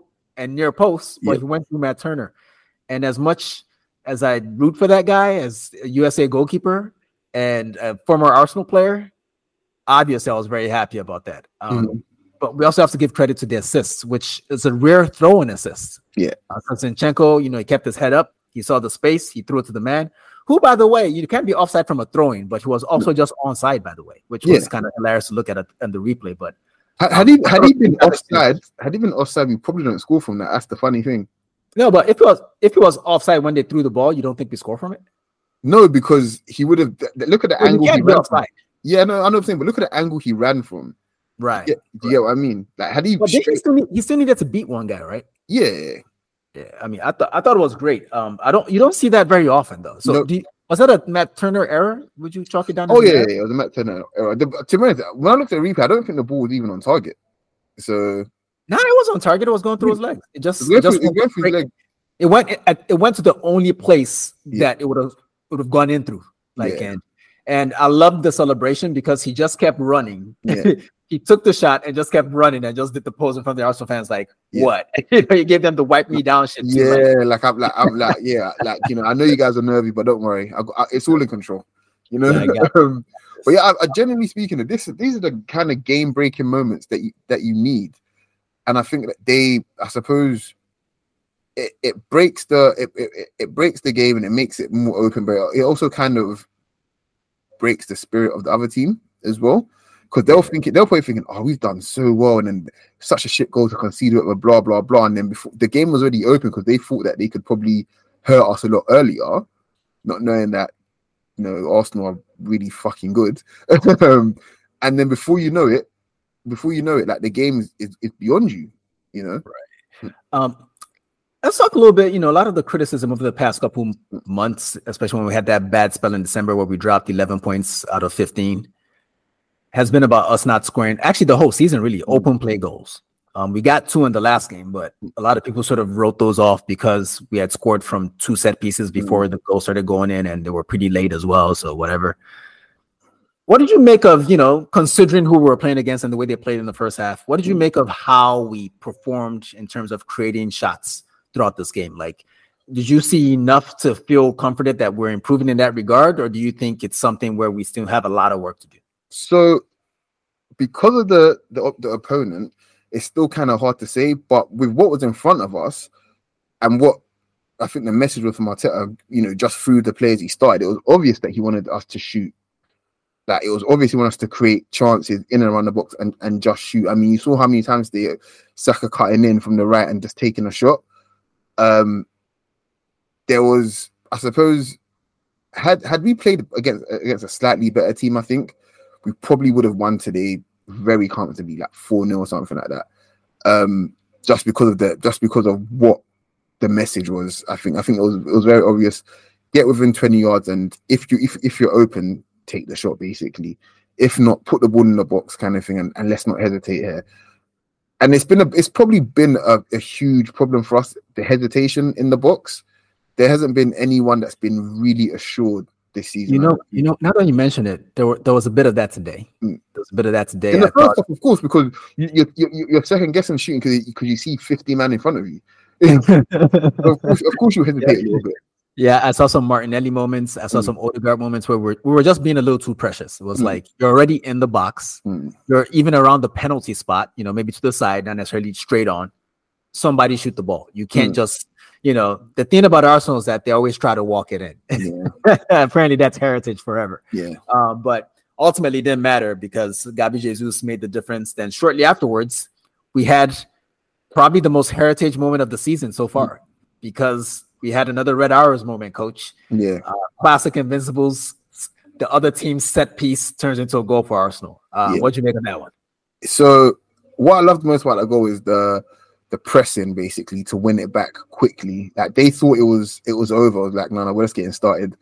Speaker 5: and near post, but
Speaker 6: Yep.
Speaker 5: he went through Matt Turner. And as much as I root for that guy as a U S A goalkeeper and a former Arsenal player, obviously I was very happy about that. Um,
Speaker 6: Mhm.
Speaker 5: But we also have to give credit to the assists, which is a rare throw-in assist.
Speaker 6: Yeah.
Speaker 5: Uh, Zinchenko, you know, he kept his head up. He saw the space. He threw it to the man, who, by the way, you can't be offside from a throw-in, but he was also just onside, by the way, which was
Speaker 6: Yeah.
Speaker 5: kind of hilarious to look at it in the replay. But
Speaker 6: Had, had he
Speaker 5: I
Speaker 6: had
Speaker 5: don't
Speaker 6: he been
Speaker 5: think that
Speaker 6: offside, had he been offside, we probably don't score from that. That's the funny thing.
Speaker 5: no, but if it was if it was offside when they threw the ball, you don't think we score from it?
Speaker 6: No, because he would have. Look at the
Speaker 5: Well, you
Speaker 6: angle he
Speaker 5: can't be
Speaker 6: ran from.
Speaker 5: offside,
Speaker 6: Yeah, no, I know what I'm saying, but look at the angle he ran from.
Speaker 5: right?
Speaker 6: Yeah, do you get what I mean? Like, had he?
Speaker 5: But didn't he
Speaker 6: Straight,
Speaker 5: still need, he still needed to beat one guy, right?
Speaker 6: yeah,
Speaker 5: Yeah, I mean, I thought I thought it was great. Um, I don't you don't see that very often though. So
Speaker 6: No.
Speaker 5: do you, was that a Matt Turner error? Would you chalk it down?
Speaker 6: Oh
Speaker 5: as an
Speaker 6: yeah,
Speaker 5: error?
Speaker 6: yeah, it was a Matt Turner error. The- To be honest, when I looked at the replay, I don't think the ball was even on target. So
Speaker 5: No, it was on target. It was going through his legs. It just,
Speaker 6: it
Speaker 5: it
Speaker 6: went
Speaker 5: just
Speaker 6: through, it went through his
Speaker 5: went,
Speaker 6: leg.
Speaker 5: it went it, it went to the only place
Speaker 6: Yeah.
Speaker 5: that it would have would have gone in through. Like
Speaker 6: Yeah.
Speaker 5: and and I loved the celebration because he just kept running.
Speaker 6: Yeah.
Speaker 5: He took the shot and just kept running and just did the pose in front of the Arsenal fans. Like
Speaker 6: Yeah.
Speaker 5: what? He gave them the wipe me down shit. Too, like,
Speaker 6: Yeah, like I'm like I'm like yeah, like you know, I know you guys are nervy, but don't worry, I, got- I, it's all in control. You know,
Speaker 5: Yeah, I got
Speaker 6: um, but yeah, I, I generally speaking, this these are the kind of game breaking moments that you that you need, and I think that they, I suppose, it, it breaks the it, it it breaks the game and it makes it more open, but it also kind of breaks the spirit of the other team as well. Because they'll think they'll probably thinking, oh, we've done so well, and then such a shit goal to concede with a blah blah blah, and then before the game was already open because they thought that they could probably hurt us a lot earlier, not knowing that you know Arsenal are really fucking good. um, and then before you know it, before you know it, like the game is, is, is beyond you, you know.
Speaker 5: Um, let's talk a little bit. You know, a lot of the criticism over the past couple months, especially when we had that bad spell in December where we dropped eleven points out of fifteen, has been about us not scoring. Actually, the whole season really open play goals. Um, we got two in the last game, but a lot of people sort of wrote those off because we had scored from two set pieces before the goal started going in, and they were pretty late as well. So whatever. What did you make of, you know, considering who we were playing against and the way they played in the first half? What did you make of how we performed in terms of creating shots throughout this game? Like, did you see enough to feel comforted that we're improving in that regard, or do you think it's something where we still have a lot of work to do?
Speaker 6: So, because of the the, the opponent, it's still kind of hard to say. But with what was in front of us, and what I think the message was from Arteta, you know, just through the players he started, it was obvious that he wanted us to shoot. Like it was obvious he wanted us to create chances in and around the box and, and just shoot. I mean, you saw how many times they Saka cutting in from the right and just taking a shot. Um, there was, I suppose, had had we played against against a slightly better team, I think we probably would have won today very comfortably, like four nil or something like that. Um, just because of the just because of what the message was. I think I think it was it was very obvious. Get within twenty yards, and if you if, if you're open, take the shot basically. If not, put the ball in the box kind of thing, and, and let's not hesitate here. And it's been a it's probably been a, a huge problem for us, the hesitation in the box. There hasn't been anyone that's been really assured this season.
Speaker 5: You know, you know. Now that you mention it, there were there was a bit of that today.
Speaker 6: Mm.
Speaker 5: There was a bit of that today.
Speaker 6: In the
Speaker 5: I
Speaker 6: first
Speaker 5: thought,
Speaker 6: half, of course, because you, you, you, you're second guessing shooting because because you see fifty man in front of you. of course, of course, you hesitate a little bit.
Speaker 5: yeah, I saw some Martinelli moments. I saw
Speaker 6: Mm.
Speaker 5: some Odegaard moments where we're, we were just being a little too precious. It was
Speaker 6: Mm.
Speaker 5: like you're already in the box.
Speaker 6: Mm.
Speaker 5: You're even around the penalty spot. You know, maybe to the side, not necessarily straight on. Somebody shoot the ball. You can't
Speaker 6: Mm.
Speaker 5: just. You know, the thing about Arsenal is that they always try to walk it in.
Speaker 6: Yeah,
Speaker 5: Apparently, that's heritage forever.
Speaker 6: yeah.
Speaker 5: Um, but ultimately, it didn't matter because Gabi Jesus made the difference. Then shortly afterwards, we had probably the most heritage moment of the season so far because we had another Red Arrows moment, Coach.
Speaker 6: Yeah.
Speaker 5: Uh, classic Invincibles. The other team's set piece turns into a goal for Arsenal. Uh,
Speaker 6: Yeah.
Speaker 5: What'd you make of that one?
Speaker 6: So what I loved most about that goal is the the pressing basically to win it back quickly. Like they thought it was it was over. I was like, no, no, we're just getting started.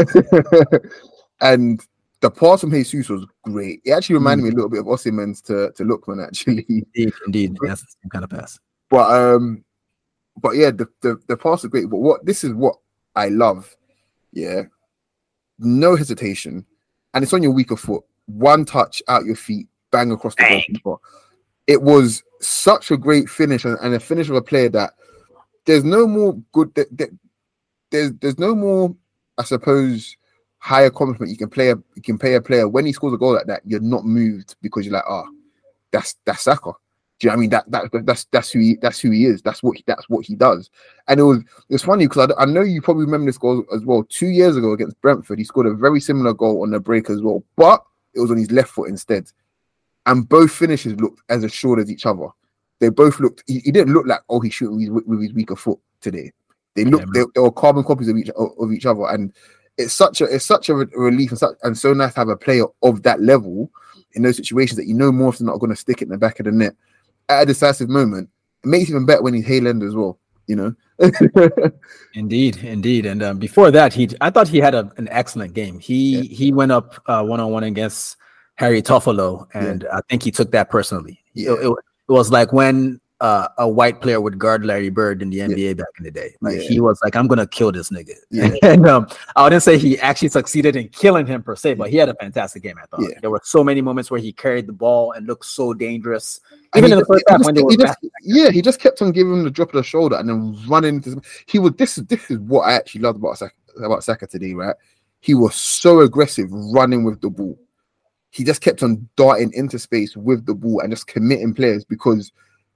Speaker 6: And the pass from Jesus was great. It actually reminded me a little bit of Osimhen's to to Lookman actually.
Speaker 5: Indeed, indeed. That's the same kind of pass.
Speaker 6: But um, but yeah, the, the the pass was great. But what this is what I love, yeah. No hesitation, and it's on your weaker foot. One touch out your feet, bang across the goalkeeper. it was such a great finish and, and a finish of a player that there's no more good. That, that, there's there's no more, I suppose, higher compliment you can play a you can pay a player when he scores a goal like that. You're not moved because you're like, oh, that's that's Saka. Do you know what I mean? That that that's that's who he that's who he is. That's what he, that's what he does. And it was it was funny because I, I know you probably remember this goal as well. Two years ago against Brentford, he scored a very similar goal on the break as well, but it was on his left foot instead. And both finishes looked as assured as each other. They both looked. He, he didn't look like, oh, he's shooting with his, with his weaker foot today. They looked. Yeah, they, they were carbon copies of each of each other, and it's such a it's such a relief and, such, and so nice to have a player of that level in those situations that you know more often not going to stick it in the back of the net at a decisive moment. It makes it even better when he's Haaland as well. You know.
Speaker 5: Indeed, indeed. And um, before that, he I thought he had a, an excellent game. He yeah. he went up one on one against Harry Toffolo, and yeah. I think he took that personally. Yeah. It, it, it was like when uh, a white player would guard Larry Bird in the N B A yeah. back in the day. Like yeah. he was like, I'm gonna kill this nigga. Yeah. And um, I wouldn't say he actually succeeded in killing him per se, but he had a fantastic game. I thought yeah. there were so many moments where he carried the ball and looked so dangerous. Even
Speaker 6: he,
Speaker 5: in the first half, when they were
Speaker 6: just, yeah, he just kept on giving him the drop of the shoulder and then running into. He was this. This is what I actually loved about Saka, about Saka today, right? He was so aggressive running with the ball. He just kept on darting into space with the ball and just committing players because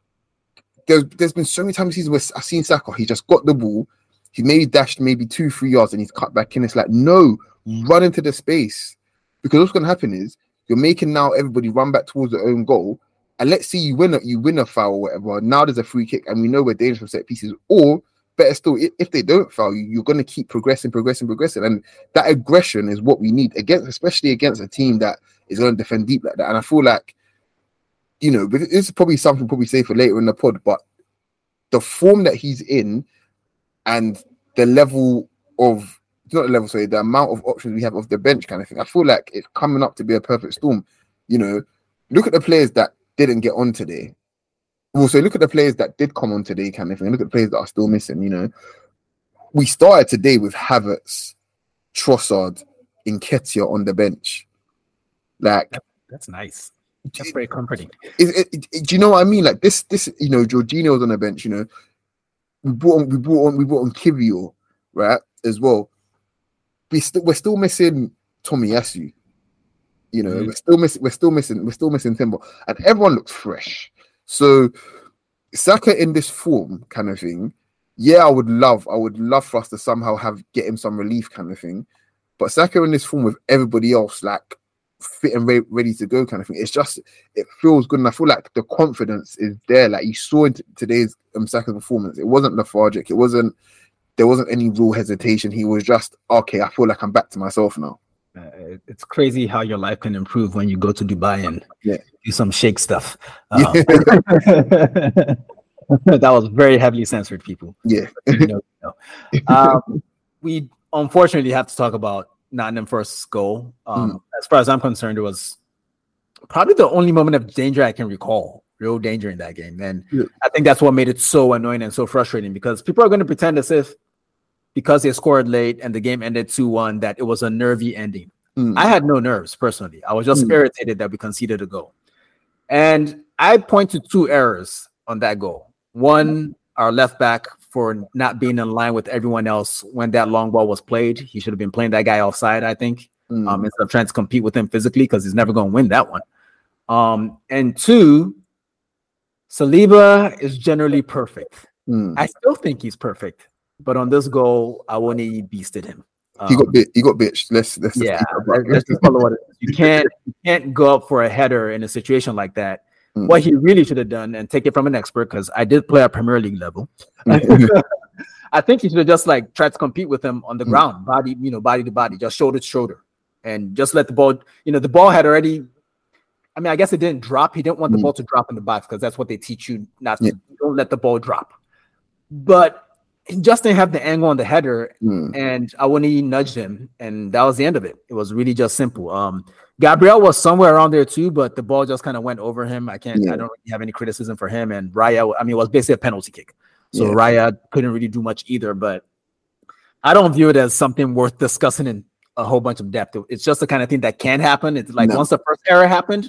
Speaker 6: there's there's been so many times this season where I've seen Saka, he just got the ball, he maybe dashed maybe two, three yards and he's cut back in. It's like, no, run into the space. Because what's going to happen is you're making now everybody run back towards their own goal. And let's see you win a, you win a foul or whatever. Now there's a free kick and we know we're dangerous from set pieces. Or better still, if, if they don't foul you, you're going to keep progressing, progressing, progressing. And that aggression is what we need, against, especially against a team that is going to defend deep like that. And I feel like, you know, this is probably something we'll probably say for later in the pod, but the form that he's in and the level of, not the level, sorry, the amount of options we have off the bench kind of thing, I feel like it's coming up to be a perfect storm. You know, look at the players that didn't get on today. Also, look at the players that did come on today kind of thing. Look at the players that are still missing, you know. We started today with Havertz, Trossard, Nketiah on the bench. Like,
Speaker 5: that's nice. That's very comforting.
Speaker 6: It, it, it, it, do you know what I mean? Like this, this, you know, Jorginho's on the bench. You know, we brought on, we brought on, we brought on Kiwior, right, as well. We still, we're still missing Tomiyasu. You know, mm-hmm. we're still missing, we're still missing, we're still missing Timber, and everyone looks fresh. So, Saka in this form, kind of thing. Yeah, I would love, I would love for us to somehow have get him some relief, kind of thing. But Saka in this form with everybody else, like, fit and re- ready to go kind of thing. It's just, it feels good. And I feel like the confidence is there. Like you saw in t- today's um, Saka's performance, it wasn't lethargic. It wasn't, there wasn't any real hesitation. He was just, okay, I feel like I'm back to myself now.
Speaker 5: Uh, it's crazy how your life can improve when you go to Dubai and
Speaker 6: yeah.
Speaker 5: do some shake stuff. Um, that was very heavily censored, people.
Speaker 6: Yeah.
Speaker 5: you know, you know. Um, we unfortunately have to talk about Nottingham Forest's goal. Um, mm. As far as I'm concerned, it was probably the only moment of danger I can recall, real danger in that game. And yeah. I think that's what made it so annoying and so frustrating, because people are going to pretend as if because they scored late and the game ended two one, that it was a nervy ending. Mm. I had no nerves, personally. I was just mm. irritated that we conceded a goal. And I point to two errors on that goal. One, our left back for not being in line with everyone else when that long ball was played. He should have been playing that guy offside, I think, mm. um, instead of trying to compete with him physically, because he's never going to win that one. Um, and two, Saliba is generally perfect.
Speaker 6: Mm.
Speaker 5: I still think he's perfect, but on this goal, Awoniyi beasted him. Um,
Speaker 6: he got bit. He got bitched. Let's let's
Speaker 5: yeah. Let's, let's just follow what it is. You can't you can't go up for a header in a situation like that. Mm. What he really should have done, and take it from an expert, because I did play at Premier League level. I think he should have just like tried to compete with him on the mm. ground, body, you know, body to body, just shoulder to shoulder, and just let the ball. You know, the ball had already. I mean, I guess it didn't drop. He didn't want the mm. ball to drop in the box, because that's what they teach you not to. Yeah. Don't let the ball drop. But he just didn't have the angle on the header, mm. and Awoniyi nudged him, and that was the end of it. It was really just simple. Um, Gabriel was somewhere around there too, but the ball just kind of went over him. I can't. Yeah. I don't really have any criticism for him. And Raya, I mean, it was basically a penalty kick, so yeah. Raya couldn't really do much either. But I don't view it as something worth discussing in a whole bunch of depth. It's just the kind of thing that can happen. It's like no. once the first error happened,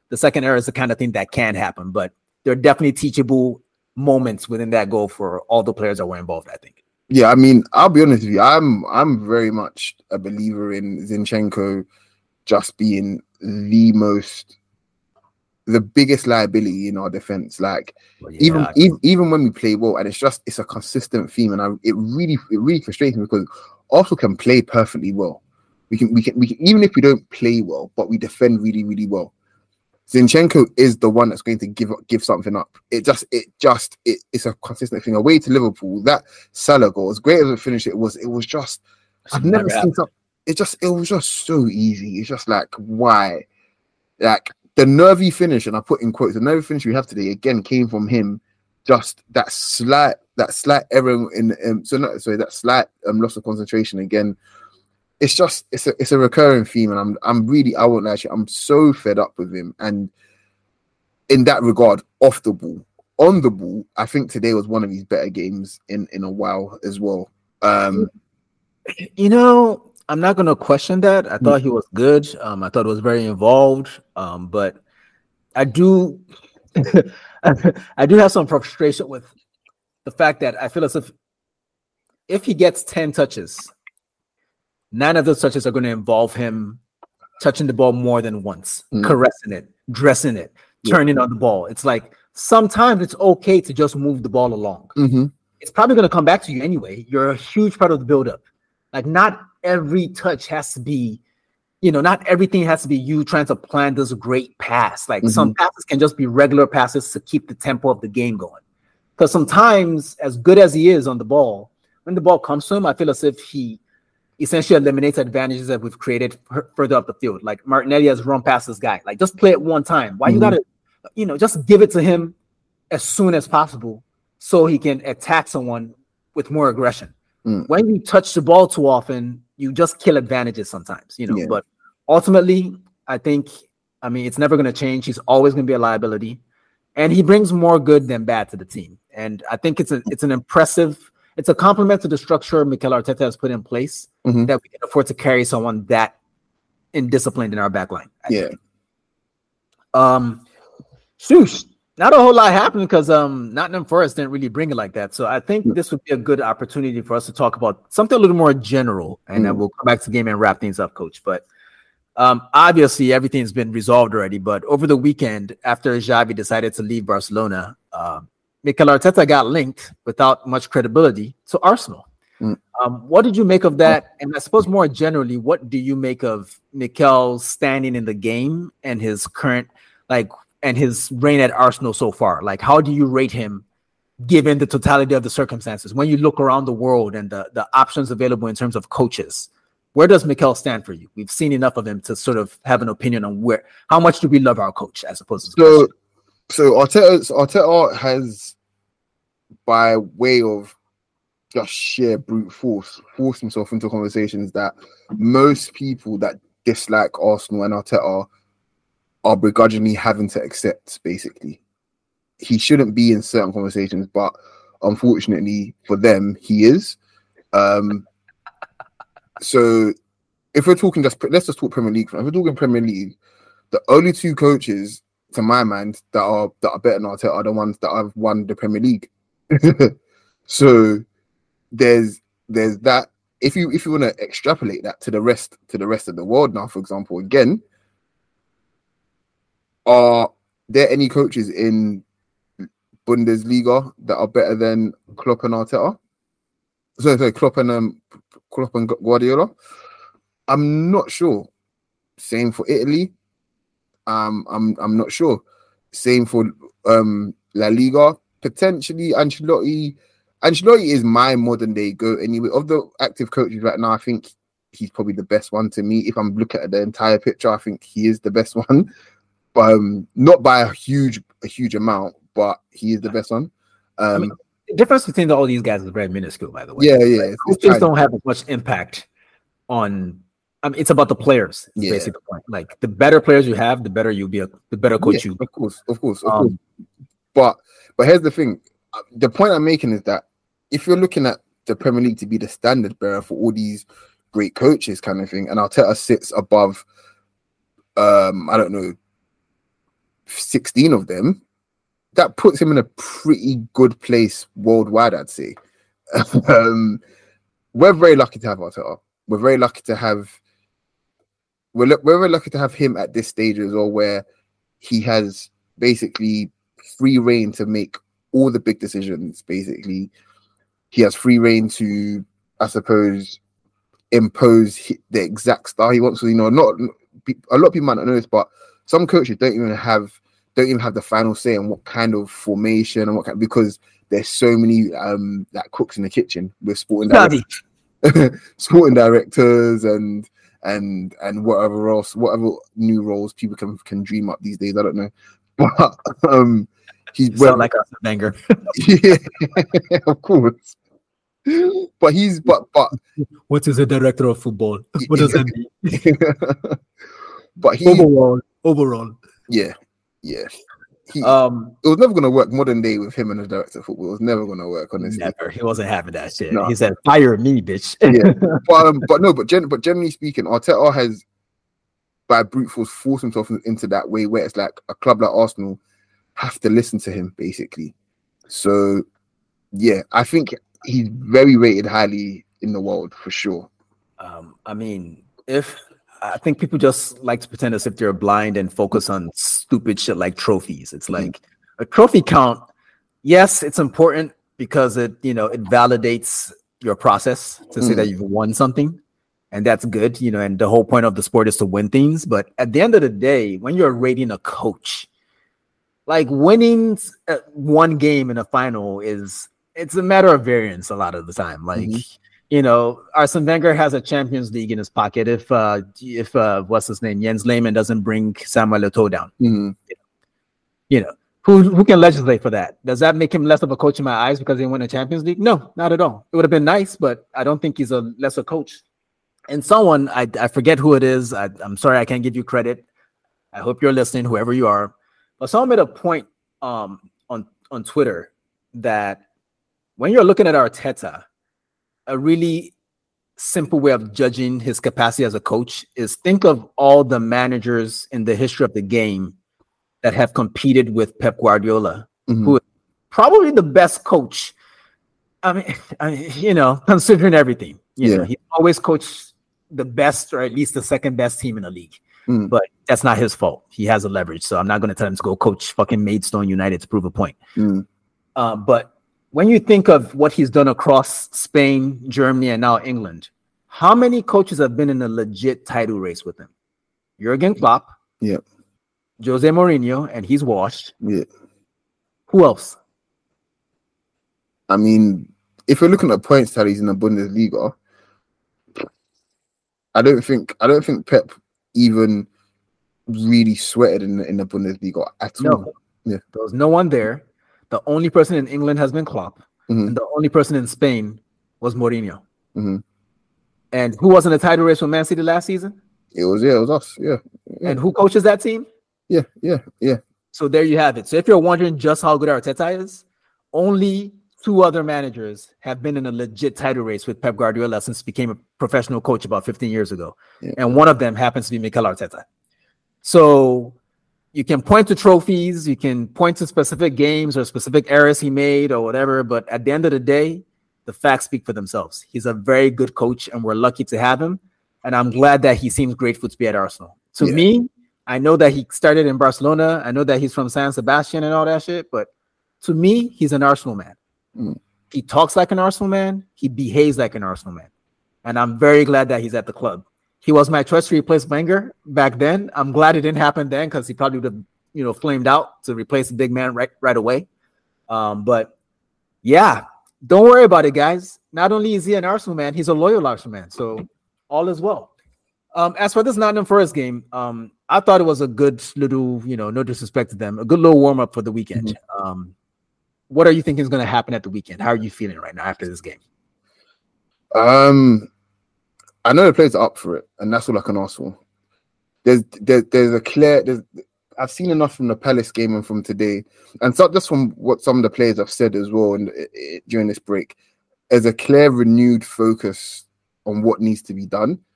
Speaker 5: the second error is the kind of thing that can happen, but there are definitely teachable moments within that goal for all the players that were involved, I think.
Speaker 6: Yeah, I mean, I'll be honest with you. I'm I'm very much a believer in Zinchenko just being the most, the biggest liability in our defense. Like
Speaker 5: Well, yeah,
Speaker 6: even,
Speaker 5: I-
Speaker 6: even even when we play well, and it's just it's a consistent theme, and I, it really it really frustrates me because Arsenal can play perfectly well. We can we can we can even if we don't play well, but we defend really really well. Zinchenko is the one that's going to give give something up. It just, it just, it, it's a consistent thing. Away to Liverpool, that Salah goal, as great as a finish it was, it was just, I've never,
Speaker 5: never
Speaker 6: seen
Speaker 5: happened.
Speaker 6: something. It just, it was just so easy. It's just like, why? Like the nervy finish, and I put in quotes, the nervy finish we have today again came from him. Just that slight, that slight error in, um, so not sorry, that slight um, loss of concentration again. It's just it's a it's a recurring theme, and I'm I'm really I won't lie to you, I'm so fed up with him. And in that regard, off the ball, on the ball, I think today was one of his better games in in a while as well. Um,
Speaker 5: You know, I'm not going to question that. I thought he was good. Um, I thought it was very involved. Um, but I do, I do have some frustration with the fact that I feel as if if he gets ten touches, nine of those touches are going to involve him touching the ball more than once,
Speaker 6: Mm.
Speaker 5: caressing it, dressing it,
Speaker 6: Yeah.
Speaker 5: turning on the ball. It's like sometimes it's okay to just move the ball along.
Speaker 6: mhm.
Speaker 5: It's probably going to come back to you anyway. You're a huge part of the buildup. Like not every touch has to be, you know, not everything has to be you trying to plan this great pass. Like some passes can just be regular passes to keep the tempo of the game going. Because sometimes, as good as he is on the ball, when the ball comes to him, I feel as if he essentially eliminates advantages that we've created f- further up the field. Like Martinelli has run past this guy. Like just play it one time. Why you
Speaker 6: Mhm.
Speaker 5: gotta, you know, just give it to him as soon as possible so he can attack someone with more aggression.
Speaker 6: Mm.
Speaker 5: When you touch the ball too often, you just kill advantages sometimes, you know.
Speaker 6: Yeah.
Speaker 5: But ultimately, I think, I mean, it's never going to change. He's always going to be a liability, and he brings more good than bad to the team. And I think it's a, it's an impressive, it's a compliment to the structure Mikel Arteta has put in place
Speaker 6: Mhm.
Speaker 5: that we can afford to carry someone that indisciplined in our back line. I
Speaker 6: Yeah.
Speaker 5: think. Um, Shoosh, not a whole lot happened because um Nottingham Forest didn't really bring it like that. So I think this would be a good opportunity for us to talk about something a little more general, and then
Speaker 6: Mm.
Speaker 5: we'll come back to the game and wrap things up, Coach. But um, obviously everything's been resolved already. But over the weekend, after Xavi decided to leave Barcelona, uh, Mikel Arteta got linked without much credibility to Arsenal.
Speaker 6: Mm.
Speaker 5: Um, what did you make of that? And I suppose more generally, what do you make of Mikel's standing in the game and his current, like, and his reign at Arsenal so far? Like, how do you rate him given the totality of the circumstances? When you look around the world and the, the options available in terms of coaches, where does Mikel stand for you? We've seen enough of him to sort of have an opinion on where, how much do we love our coach as opposed to the
Speaker 6: So,
Speaker 5: question.
Speaker 6: so Arteta, Arteta has, by way of just sheer brute force, forced himself into conversations that most people that dislike Arsenal and Arteta are begrudgingly having to accept. Basically, he shouldn't be in certain conversations, but unfortunately for them, he is. Um, so, if we're talking just, let's just talk Premier League. If we're talking Premier League, the only two coaches, to my mind, that are that are better than Arteta are the ones that have won the Premier League. So there's there's that. If you if you want to extrapolate that to the rest to the rest of the world now, for example, again, are there any coaches in Bundesliga that are better than Klopp and Arteta? So, so Klopp and um, Klopp and Guardiola. I'm not sure. Same for Italy. Um, I'm I'm not sure. Same for um La Liga. Potentially Ancelotti. Ancelotti is my modern day GOAT anyway. Of the active coaches right now, I think he's probably the best one to me. If I'm looking at the entire picture, I think he is the best one. But um, not by a huge a huge amount, but he is the best one. Um,
Speaker 5: I mean, the difference between all these guys is very minuscule, by the way.
Speaker 6: yeah, yeah.
Speaker 5: Like,
Speaker 6: it's- it's
Speaker 5: coaches
Speaker 6: tiny.
Speaker 5: don't have as much impact on. I mean, it's about the players. Is
Speaker 6: Yeah.
Speaker 5: basically the point. Like the better players you have, the better you'll be. A, the better coach
Speaker 6: Yeah,
Speaker 5: you.
Speaker 6: of course, of course, of
Speaker 5: Um,
Speaker 6: course. But but here's the thing. Uh, The point I'm making is that if you're looking at the Premier League to be the standard bearer for all these great coaches, kind of thing, and Arteta sits above, um, I don't know, sixteen of them, that puts him in a pretty good place worldwide, I'd say. um, we're very lucky to have Arteta. We're very lucky to have we're, we're very lucky to have him at this stage as well, where he has basically free reign to make all the big decisions. Basically, he has free reign to, I suppose, impose the exact style he wants. So, you know, not a lot of people might not know this, but some coaches don't even have don't even have the final say on what kind of formation and what kind, because there's so many um like cooks in the kitchen with sporting directors, sporting directors and and and whatever else, whatever new roles people can can dream up these days. I don't know, but um, he's
Speaker 5: well, sound like Arsene Wenger.
Speaker 6: Yeah, of course. But he's but but
Speaker 5: what is a director of football? What does that mean?
Speaker 6: But he
Speaker 5: overall, overall,
Speaker 6: yeah, yeah. He,
Speaker 5: um,
Speaker 6: it was never going to work modern day with him and the director of football. It was never going to work, honestly.
Speaker 5: Never. He wasn't having that shit.
Speaker 6: No.
Speaker 5: He said, "Fire me, bitch."
Speaker 6: Yeah, but um, but no, but gen- but generally speaking, Arteta has, by brute force, forced himself into that way where it's like a club like Arsenal have to listen to him, basically. So, yeah, I think he's very rated highly in the world for sure.
Speaker 5: Um, I mean, if I think people just like to pretend as if they're blind and focus on stupid shit like trophies. It's like mm-hmm. a trophy count. Yes, it's important because it, you know, it validates your process to mm-hmm. say that you've won something, and that's good, you know. And the whole point of the sport is to win things. But at the end of the day, when you're rating a coach, like winning one game in a final is it's a matter of variance a lot of the time. Like. Mm-hmm. You know, Arsene Wenger has a Champions League in his pocket if, uh, if uh, what's his name, Jens Lehmann doesn't bring Samuel Eto'o down.
Speaker 6: Mm-hmm.
Speaker 5: You know, who who can legislate for that? Does that make him less of a coach in my eyes because they won a Champions League? No, not at all. It would have been nice, but I don't think he's a lesser coach. And someone, I, I forget who it is. I, I'm sorry, I can't give you credit. I hope you're listening, whoever you are. But someone made a point um, on, on Twitter that when you're looking at Arteta, a really simple way of judging his capacity as a coach is think of all the managers in the history of the game that have competed with Pep Guardiola, mm-hmm. who is probably the best coach. I mean, I mean you know, considering everything, you yeah. know, he's always coached the best or at least the second best team in the league. Mm. But that's not his fault. He has a leverage. So I'm not going to tell him to go coach fucking Maidstone United to prove a point.
Speaker 6: Mm.
Speaker 5: Uh, but when you think of what he's done across Spain, Germany, and now England, how many coaches have been in a legit title race with him? Jurgen Klopp.
Speaker 6: Yeah.
Speaker 5: Jose Mourinho, and he's washed.
Speaker 6: Yeah.
Speaker 5: Who else?
Speaker 6: I mean, if you're looking at points tallies in the Bundesliga, I don't think I don't think Pep even really sweated in the, in the Bundesliga at
Speaker 5: no.
Speaker 6: all. Yeah.
Speaker 5: There was no one there. The only person in England has been Klopp, mm-hmm. and the only person in Spain was Mourinho.
Speaker 6: Mm-hmm.
Speaker 5: And who was in the title race with Man City last season?
Speaker 6: It was yeah, it was us. Yeah. yeah.
Speaker 5: And who coaches that team?
Speaker 6: Yeah, yeah, yeah.
Speaker 5: So there you have it. So if you're wondering just how good Arteta is, only two other managers have been in a legit title race with Pep Guardiola since he became a professional coach about fifteen years ago. Yeah. And one of them happens to be Mikel Arteta. So you can point to trophies, you can point to specific games or specific errors he made or whatever, but at the end of the day, the facts speak for themselves. He's a very good coach, and we're lucky to have him. And I'm glad that he seems grateful to be at Arsenal. To yeah. me, I know that he started in Barcelona. I know that he's from San Sebastian and all that shit, but to me, he's an Arsenal man.
Speaker 6: Mm.
Speaker 5: He talks like an Arsenal man. He behaves like an Arsenal man. And I'm very glad that he's at the club. He was my choice to replace Wenger back then. I'm glad it didn't happen then because he probably would have, you know, flamed out to replace the big man right, right away. Um, but yeah, don't worry about it, guys. Not only is he an Arsenal man, he's a loyal Arsenal man. So all is well. Um, as for this Nottingham Forest game, um, I thought it was a good little, you know, no disrespect to them, a good little warm up for the weekend. Mm-hmm. Um, what are you thinking is going to happen at the weekend? How are you feeling right now after this game?
Speaker 6: Um, I know the players are up for it, and that's all I can ask for. There's there, there's a clear. There's, I've seen enough from the Palace game and from today, and so just from what some of the players have said as well. And during this break, there's a clear, renewed focus on what needs to be done.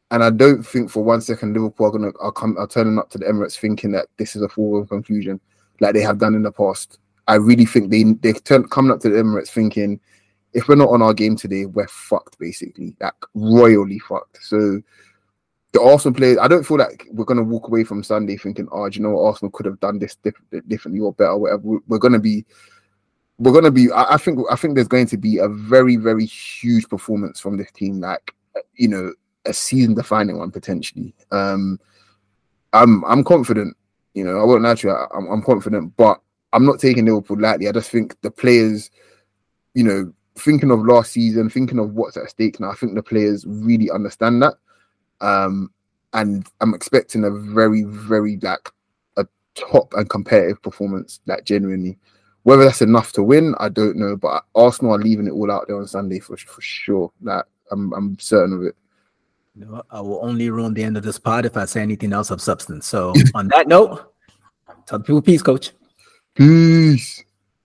Speaker 6: And I don't think for one second Liverpool are gonna are come are turning up to the Emirates thinking that this is a foregone conclusion, like they have done in the past. I really think they they turn coming up to the Emirates thinking, if we're not on our game today, we're fucked, basically, like royally fucked. So the Arsenal players, I don't feel like we're gonna walk away from Sunday thinking, oh, do you know what, Arsenal could have done this diff- differently or better, or whatever. We're gonna be, we're gonna be. I, I think I think there's going to be a very very huge performance from this team, like, you know, a season-defining one potentially. Um, I'm I'm confident. You know, I won't lie to you. I'm, I'm confident, but I'm not taking Liverpool lightly. I just think the players, you know, thinking of last season, thinking of what's at stake now, I think the players really understand that. Um, and I'm expecting a very, very like a top and competitive performance, like genuinely. Whether that's enough to win, I don't know. But Arsenal are leaving it all out there on Sunday for for sure. Like I'm I'm certain of it.
Speaker 5: No, I will only ruin the end of this pod if I say anything else of substance. So on that note, tell the people peace, coach.
Speaker 6: Peace.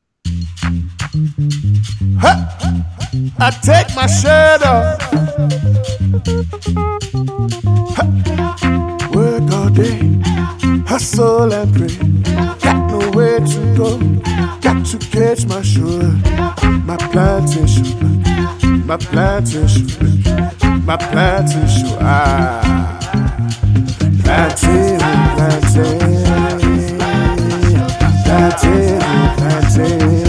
Speaker 4: Huh? I take my shirt off. Huh? Work all day, hustle and pray. Got nowhere to go, got to catch my sugar. My plantation, my plantation, my plantation. Ah, plantain, plantain, plantain, plantain.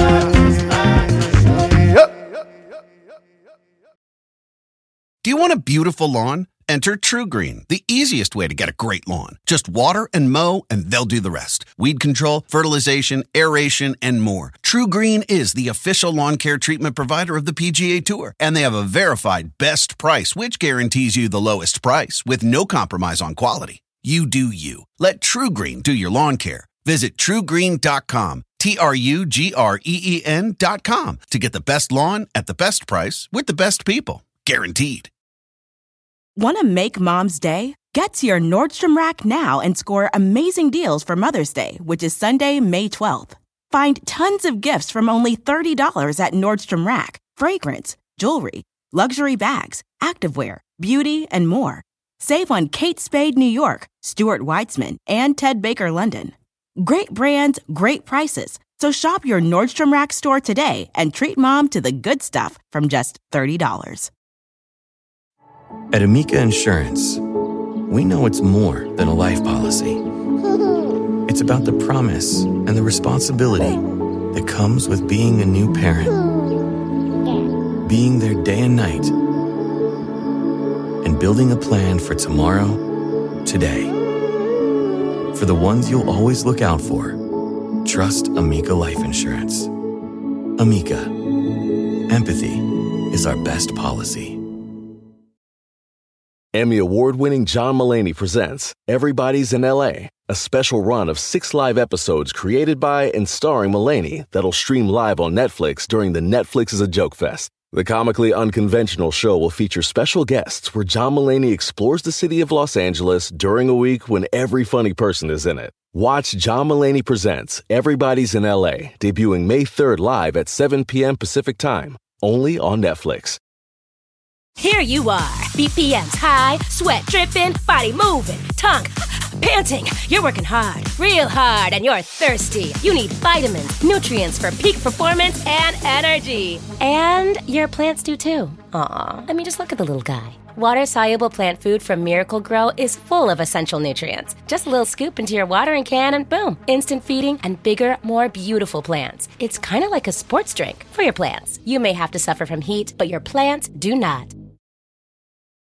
Speaker 1: Do you want a beautiful lawn? Enter TruGreen, the easiest way to get a great lawn. Just water and mow, and they'll do the rest. Weed control, fertilization, aeration, and more. TruGreen is the official lawn care treatment provider of the P G A Tour, and they have a verified best price, which guarantees you the lowest price with no compromise on quality. You do you. Let TruGreen do your lawn care. Visit true green dot com, T R U G R E E N dot com, to get the best lawn at the best price with the best people. Guaranteed.
Speaker 7: Want to make Mom's day? Get to your Nordstrom Rack now and score amazing deals for Mother's Day, which is Sunday, May twelfth. Find tons of gifts from only thirty dollars at Nordstrom Rack. Fragrance, jewelry, luxury bags, activewear, beauty, and more. Save on Kate Spade New York, Stuart Weitzman, and Ted Baker London. Great brands, great prices. So shop your Nordstrom Rack store today and treat Mom to the good stuff from just thirty dollars.
Speaker 8: At Amica Insurance, we know it's more than a life policy. It's about the promise and the responsibility that comes with being a new parent. Being there day and night. And building a plan for tomorrow, today. For the ones you'll always look out for, trust Amica Life Insurance. Amica. Empathy is our best policy.
Speaker 9: Emmy award-winning John Mulaney presents Everybody's in L A, a special run of six live episodes created by and starring Mulaney that'll stream live on Netflix during the Netflix is a Joke Fest. The comically unconventional show will feature special guests where John Mulaney explores the city of Los Angeles during a week when every funny person is in it. Watch John Mulaney Presents Everybody's in L A, debuting May third live at seven p.m. Pacific Time, only on Netflix.
Speaker 10: Here you are, B P Ms high, sweat dripping, body moving, tongue panting. You're working hard, real hard, and you're thirsty. You need vitamins, nutrients for peak performance and energy. And your plants do too. Aw, I mean, just look at the little guy. Water-soluble plant food from Miracle Grow is full of essential nutrients. Just a little scoop into your watering can and boom, instant feeding and bigger, more beautiful plants. It's kind of like a sports drink for your plants. You may have to suffer from heat, but your plants do not.